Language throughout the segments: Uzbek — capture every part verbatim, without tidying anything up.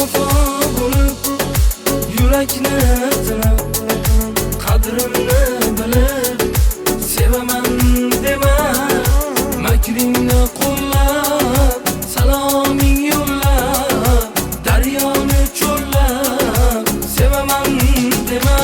bevafo bo'lib yurakni tinib, qadrimni bilib sevaman dema. Makringni qo'llab, saloming yo'llab, daryoni cho'llab sevaman dema.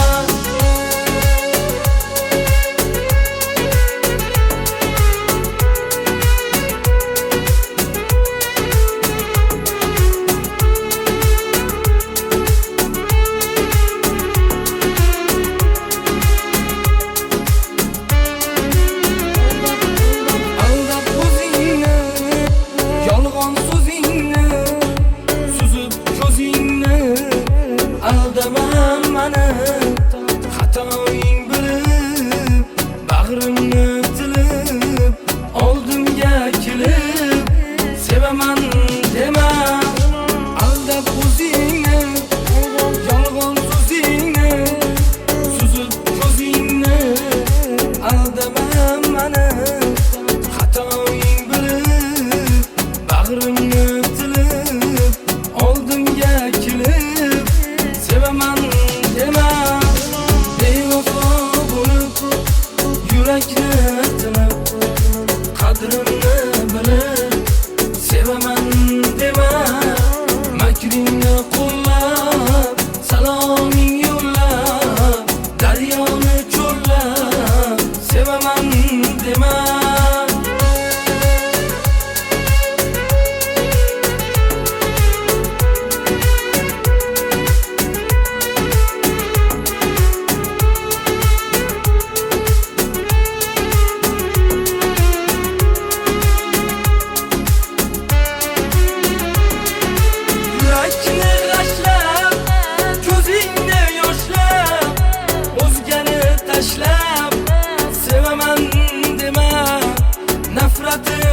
Aldaman mani, xatoing bilib, bag'rimni tilib, oldimga kelib sevaman dema. Aldab o'zingni, yolg'on so'zingni, suzib ko'zingni. Aldaman mani, xatoing bilib, bag'rimni tilib, oldimga kelib sevaman dema. Bevafo bo'lib yurakni tinib, qadrimni bilib sevaman dema. Makringni qo'llab, saloming yo'llab, daryoni cho'llab sevaman dema. Sevaman dema, nafratim